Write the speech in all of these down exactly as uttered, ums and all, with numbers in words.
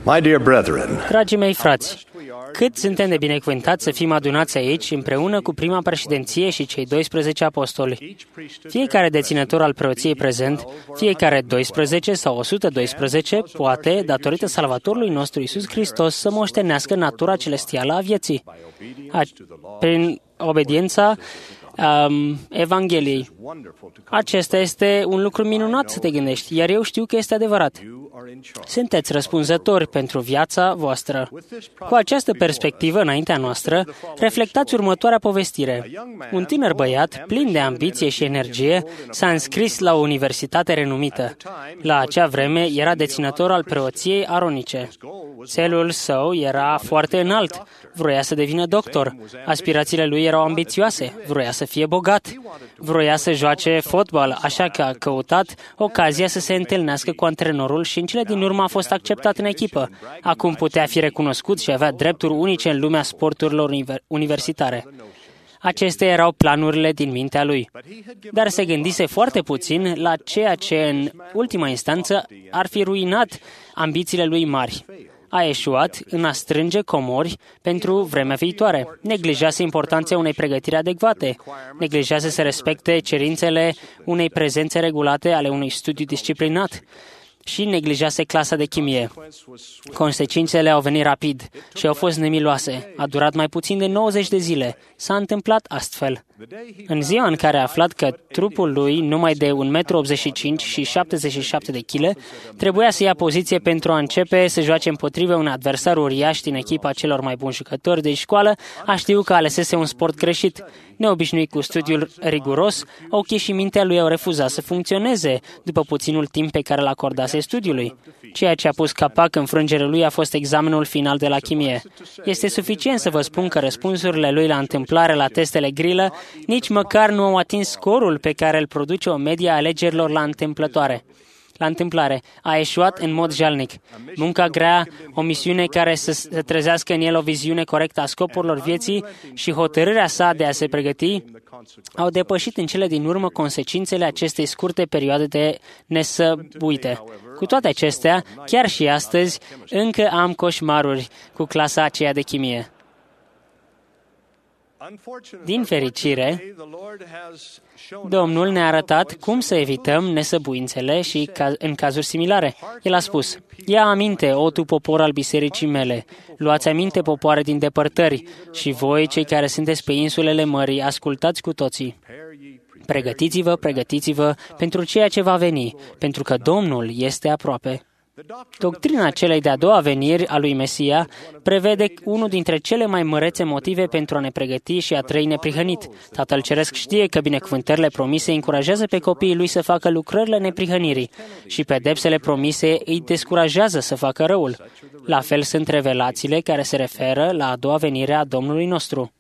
My dear brethren, Dragii mei frați, cât suntem de binecuvântați să fim adunați aici împreună cu prima președinție și cei doisprezece apostoli. Fiecare deținător al preoției prezent, fiecare doisprezece sau o sută doisprezece, poate, datorită Salvatorului nostru Iisus Hristos, să moștenească natura celestială a vieții, a, prin obediența um, Evangheliei. Acesta este un lucru minunat să te gândești, iar eu știu că este adevărat. Sunteți răspunzători pentru viața voastră. Cu această perspectivă înaintea noastră, reflectați următoarea povestire. Un tânăr băiat, plin de ambiție și energie, s-a înscris la o universitate renumită. La acea vreme era deținător al preoției aronice. Țelul său era foarte înalt. Vroia să devină doctor. Aspirațiile lui erau ambițioase. Vroia să fie bogat. Vroia să joace fotbal, așa că a căutat ocazia să se întâlnească cu antrenorul și în cele din urmă a fost acceptat în echipă. Acum putea fi recunoscut și avea drepturi unice în lumea sporturilor universitare. Acestea erau planurile din mintea lui. Dar se gândise foarte puțin la ceea ce, în ultima instanță, ar fi ruinat ambițiile lui mari. A eșuat în a strânge comori pentru vremea viitoare. Neglijase importanța unei pregătiri adecvate. Neglijase să respecte cerințele unei prezențe regulate ale unui studiu disciplinat. Și neglijase clasa de chimie. Consecințele au venit rapid și au fost nemiloase. A durat mai puțin de nouăzeci de zile. S-a întâmplat astfel. În ziua în care a aflat că trupul lui, numai de un metru optzeci și cinci și șaptezeci și șapte de kilograme, trebuia să ia poziție pentru a începe să joace împotriva un adversar uriaș din echipa celor mai buni jucători de școală, a știut că alesese un sport greșit. Neobișnuit cu studiul riguros, ochii și mintea lui au refuzat să funcționeze după puținul timp pe care îl acordase studiului. Ceea ce a pus capac în frângele lui a fost examenul final de la chimie. Este suficient să vă spun că răspunsurile lui la întâmplare la testele grilă nici măcar nu au atins scorul pe care îl produce o medie a alegerilor la întâmplătoare. La întâmplare, a eșuat în mod jalnic. Munca grea, o misiune care să, să trezească în el o viziune corectă a scopurilor vieții și hotărârea sa de a se pregăti au depășit în cele din urmă consecințele acestei scurte perioade de nesăbuite. Cu toate acestea, chiar și astăzi, încă am coșmaruri cu clasa aceea de chimie. Din fericire, Domnul ne-a arătat cum să evităm nesăbuințele și în cazuri similare. El a spus: ia aminte, o tu popor al bisericii mele, luați aminte, popoare din depărtări, și voi, cei care sunteți pe insulele mării, ascultați cu toții. Pregătiți-vă, pregătiți-vă pentru ceea ce va veni, pentru că Domnul este aproape. Doctrina celei de-a doua veniri a lui Mesia prevede unul dintre cele mai mărețe motive pentru a ne pregăti și a trăi neprihănit. Tatăl Ceresc știe că binecuvântările promise încurajează pe copiii lui să facă lucrările neprihănirii și pedepsele promise îi descurajează să facă răul. La fel sunt revelațiile care se referă la a doua venire a Domnului nostru.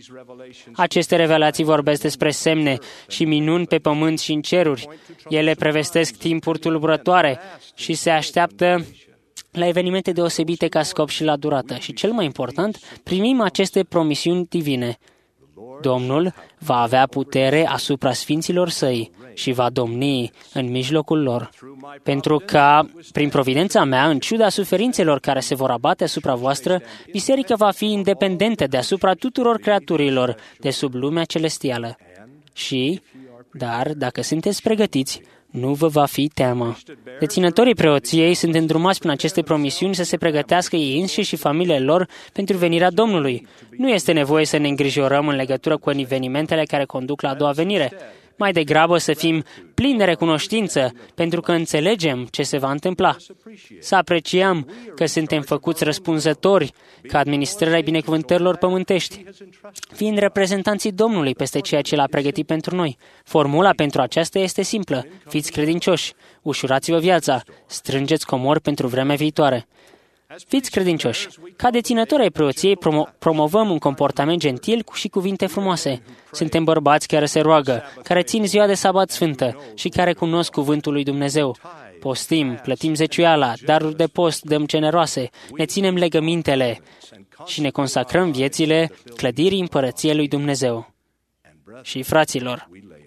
Aceste revelații vorbesc despre semne și minuni pe pământ și în ceruri. Ele prevestesc timpuri tulburătoare și se așteaptă la evenimente deosebite ca scop și la durată. Și cel mai important, primim aceste promisiuni divine. Domnul va avea putere asupra sfinților săi și va domni în mijlocul lor. Pentru că, prin providența mea, în ciuda suferințelor care se vor abate asupra voastră, biserica va fi independentă deasupra tuturor creaturilor de sub lumea celestială. Și, dar, dacă sunteți pregătiți, nu vă va fi teamă. Deținătorii preoției sunt îndrumați prin aceste promisiuni să se pregătească ei înșiși și familiile lor pentru venirea Domnului. Nu este nevoie să ne îngrijorăm în legătură cu evenimentele care conduc la a doua venire. Mai degrabă să fim plini de recunoștință, pentru că înțelegem ce se va întâmpla. Să apreciem că suntem făcuți răspunzători ca administrarea binecuvântărilor pământești, fiind reprezentanții Domnului peste ceea ce l-a pregătit pentru noi. Formula pentru aceasta este simplă: fiți credincioși, ușurați-vă viața, strângeți comori pentru vremea viitoare. Fiți credincioși. Ca deținători ai preoției promo- promovăm un comportament gentil și cuvinte frumoase. Suntem bărbați care se roagă, care țin ziua de sabat sfântă și care cunosc cuvântul lui Dumnezeu. Postim, plătim zeciuiala, daruri de post dăm generoase, ne ținem legămintele și ne consacrăm viețile clădirii împărăției lui Dumnezeu. Și, fraților,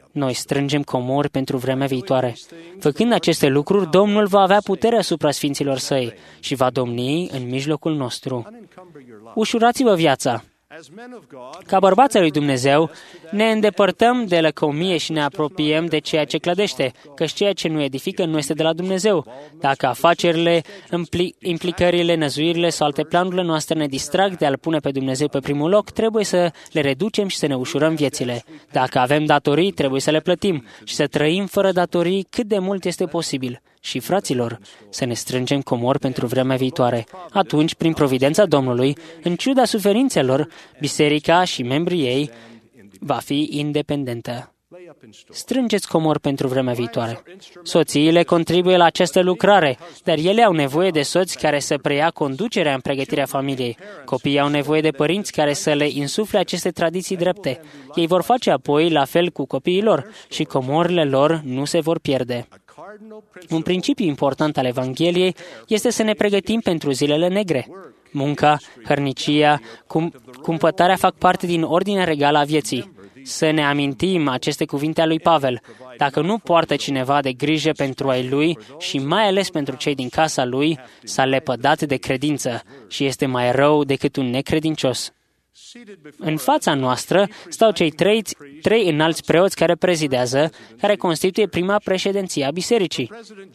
Noi strângem comori pentru vremea viitoare. Făcând aceste lucruri, Domnul va avea putere asupra sfinților săi și va domni în mijlocul nostru. Ușurați-vă viața. Ca bărbați ai lui Dumnezeu, ne îndepărtăm de lăcomie și ne apropiem de ceea ce clădește, căci ceea ce nu edifică nu este de la Dumnezeu. Dacă afacerile, implicările, năzuirile sau alte planurile noastre ne distrag de a-L pune pe Dumnezeu pe primul loc, trebuie să le reducem și să ne ușurăm viețile. Dacă avem datorii, trebuie să le plătim și să trăim fără datorii cât de mult este posibil. Și, fraților, să ne strângem comori pentru vremea viitoare. Atunci, prin providența Domnului, în ciuda suferințelor, biserica și membrii ei va fi independentă. Strângeți comori pentru vremea viitoare. Soțiile contribuie la această lucrare, dar ele au nevoie de soți care să preia conducerea în pregătirea familiei. Copiii au nevoie de părinți care să le insufle aceste tradiții drepte. Ei vor face apoi la fel cu copiii lor și comorile lor nu se vor pierde. Un principiu important al Evangheliei este să ne pregătim pentru zilele negre. Munca, hărnicia, cum, cumpătarea fac parte din ordinea regală a vieții. Să ne amintim aceste cuvinte ale lui Pavel. Dacă nu poartă cineva de grijă pentru ai lui și mai ales pentru cei din casa lui, s-a lepădat de credință și este mai rău decât un necredincios. În fața noastră stau cei trei, trei înalți preoți care prezidează, care constituie prima președinție a bisericii.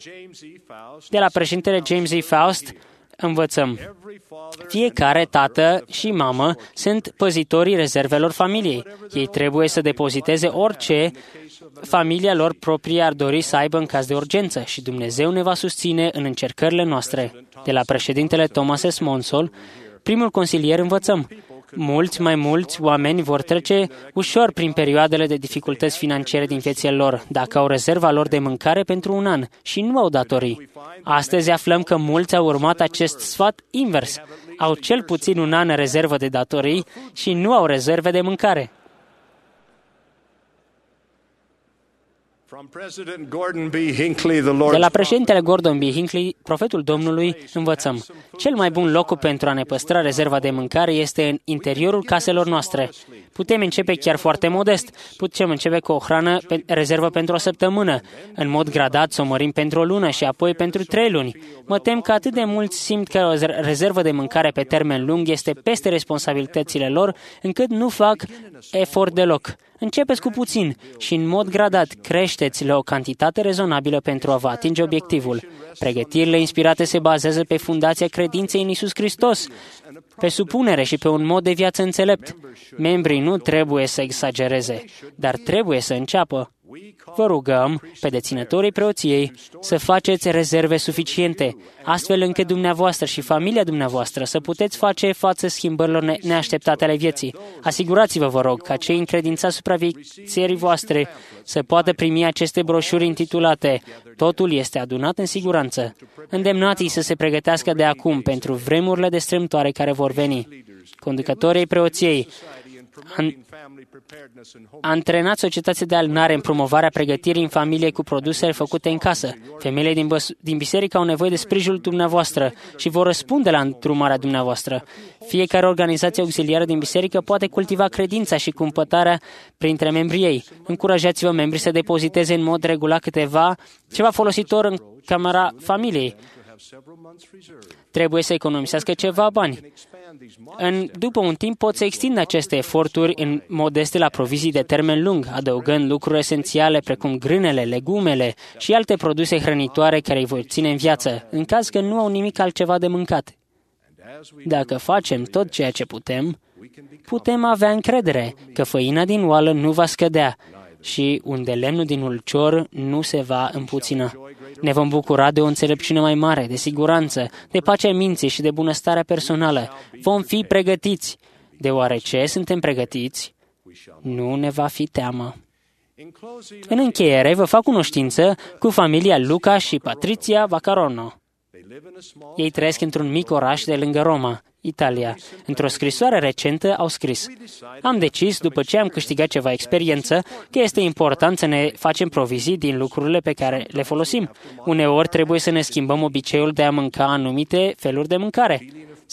De la președintele James E. Faust învățăm. Fiecare tată și mamă sunt păzitorii rezervelor familiei. Ei trebuie să depoziteze orice familia lor proprie ar dori să aibă în caz de urgență și Dumnezeu ne va susține în încercările noastre. De la președintele Thomas S. Monson, primul consilier, învățăm. Mulți, mai mulți oameni vor trece ușor prin perioadele de dificultăți financiare din viețile lor, dacă au rezerva lor de mâncare pentru un an și nu au datorii. Astăzi aflăm că mulți au urmat acest sfat invers. Au cel puțin un an rezervă de datorii și nu au rezerve de mâncare. De la președintele Gordon B. Hinckley, profetul Domnului, învățăm. Cel mai bun loc pentru a ne păstra rezerva de mâncare este în interiorul caselor noastre. Putem începe chiar foarte modest. Putem începe cu o hrană pe rezervă pentru o săptămână. În mod gradat să o mărim pentru o lună și apoi pentru trei luni. Mă tem că atât de mulți simt că o rezervă de mâncare pe termen lung este peste responsabilitățile lor, încât nu fac efort deloc. Începeți cu puțin și, în mod gradat, creșteți la o cantitate rezonabilă pentru a vă atinge obiectivul. Pregătirile inspirate se bazează pe fundația credinței în Iisus Hristos, pe supunere și pe un mod de viață înțelept. Membrii nu trebuie să exagereze, dar trebuie să înceapă. Vă rugăm, pe deținătorii preoției, să faceți rezerve suficiente, astfel încât dumneavoastră și familia dumneavoastră să puteți face față schimbărilor neașteptate ale vieții. Asigurați-vă, vă rog, ca cei încredințați supraviețuirii voastre să poată primi aceste broșuri intitulate Totul este adunat în siguranță. Îndemnați-i să se pregătească de acum pentru vremurile destrămtoare care vor veni. Conducătorii preoției, antrenați societățile de alinare în promovarea pregătirii în familie cu produsele făcute în casă. Femeile din, băs- din biserică au nevoie de sprijinul dumneavoastră și vor răspunde la îndrumarea dumneavoastră. Fiecare organizație auxiliară din biserică poate cultiva credința și cumpătarea printre membrii ei. Încurajați-vă membrii să depoziteze în mod regulat câteva, ceva folositor în camera familiei. Trebuie să economisească ceva bani. În, după un timp pot să extindă aceste eforturi în modeste la provizii de termen lung, adăugând lucruri esențiale precum grânele, legumele și alte produse hrănitoare care îi vor ține în viață, în caz că nu au nimic altceva de mâncat. Dacă facem tot ceea ce putem, putem avea încredere că făina din oală nu va scădea și unde lemnul din ulcior nu se va împuțina. Ne vom bucura de o înțelepciune mai mare, de siguranță, de pacea minții și de bunăstarea personală. Vom fi pregătiți, deoarece suntem pregătiți, nu ne va fi teamă. În încheiere, vă fac cunoștință cu familia Luca și Patricia Vaccarono. Ei trăiesc într-un mic oraș de lângă Roma, Italia. Într-o scrisoare recentă au scris: Am decis, după ce am câștigat ceva experiență, că este important să ne facem provizii din lucrurile pe care le folosim. Uneori trebuie să ne schimbăm obiceiul de a mânca anumite feluri de mâncare.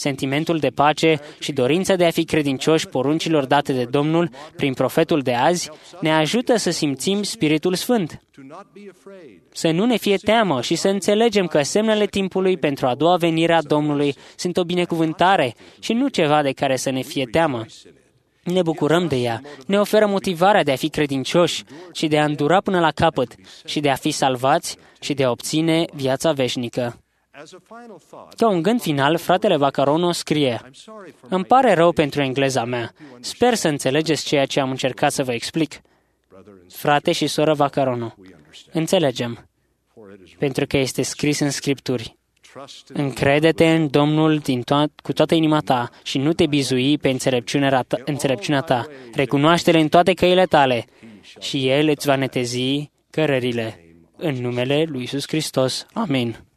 Sentimentul de pace și dorința de a fi credincioși poruncilor date de Domnul prin profetul de azi ne ajută să simțim Spiritul Sfânt. Să nu ne fie teamă și să înțelegem că semnele timpului pentru a doua venire a Domnului sunt o binecuvântare și nu ceva de care să ne fie teamă. Ne bucurăm de ea, ne oferă motivarea de a fi credincioși și de a îndura până la capăt și de a fi salvați și de a obține viața veșnică. Ca un gând final, fratele Vaccarono scrie: Îmi pare rău pentru engleza mea. Sper să înțelegeți ceea ce am încercat să vă explic. Frate și soră Vaccarono, înțelegem, pentru că este scris în Scripturi. Încrede-te în Domnul din to- cu toată inima ta și nu te bizui pe înțelepciunea ta, înțelepciunea ta. Recunoaște-L în toate căile tale și El îți va netezi cărările. În numele lui Iisus Hristos. Amin.